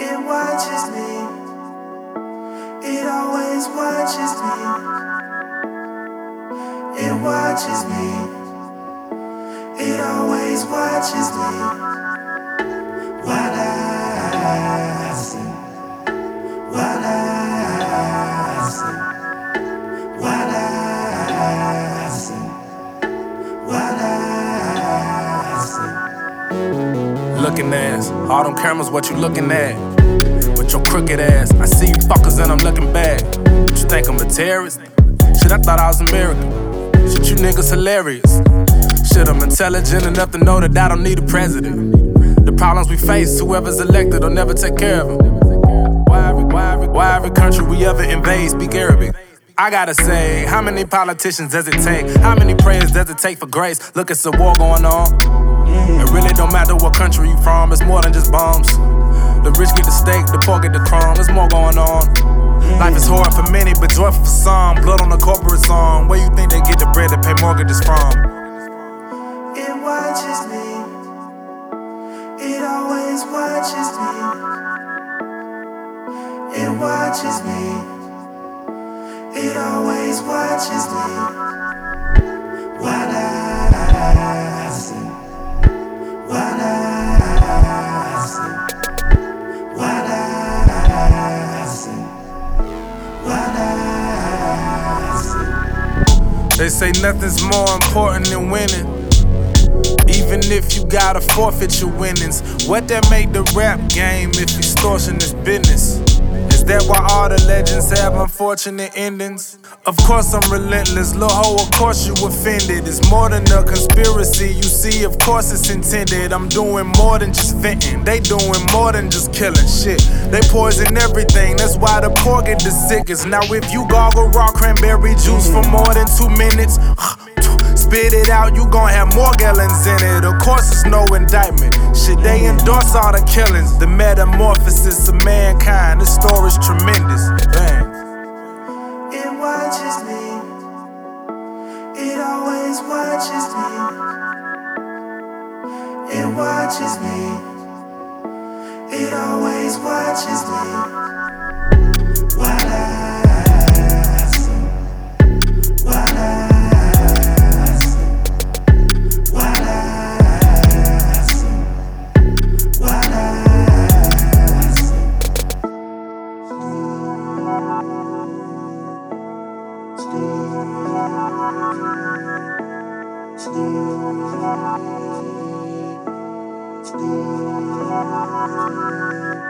It watches me. It always watches me. It watches me. It always watches me. While I sleep. While I sleep. While I sleep. While I sleep. Looking ass, all them cameras, what you looking at? With your crooked ass, I see you fuckers and I'm looking bad. You think I'm a terrorist? Shit, I thought I was American. Shit, you niggas hilarious. Shit, I'm intelligent enough to know that I don't need a president. The problems we face, whoever's elected will never take care of them. Why every country we ever invade speak Arabic? I gotta say, how many politicians does it take? How many prayers does it take for grace? Look, it's a war going on. It really don't matter what country you from, it's more than just bombs. The rich get the steak, the poor get the crumb, there's more going on. Life is hard for many, but joyful for some. Blood on the corporate song, where you think they get the bread to pay mortgages from? It watches me. It always watches me. It watches me. It always watches me. While I sleep. While I sleep. While I sleep. While I sleep. They say nothing's more important than winning. Even if you gotta forfeit your winnings. What that make the rap game if extortion is business? Is that why all the legends have unfortunate endings? Of course I'm relentless, lil' ho, of course you offended. It's more than a conspiracy, you see, of course it's intended. I'm doing more than just venting, they doing more than just killing shit. They poison everything, that's why the poor get the sickest. Now if you gargle raw cranberry juice for more than 2 minutes, spit it out, you gon' have more gallons in it. Of course it's no indictment. Shit, they endorse all the killings. The metamorphosis of mankind, this story's tremendous. Bang. It watches me. It always watches me. It watches me. It always watches me. While I sleep. While I Sleep.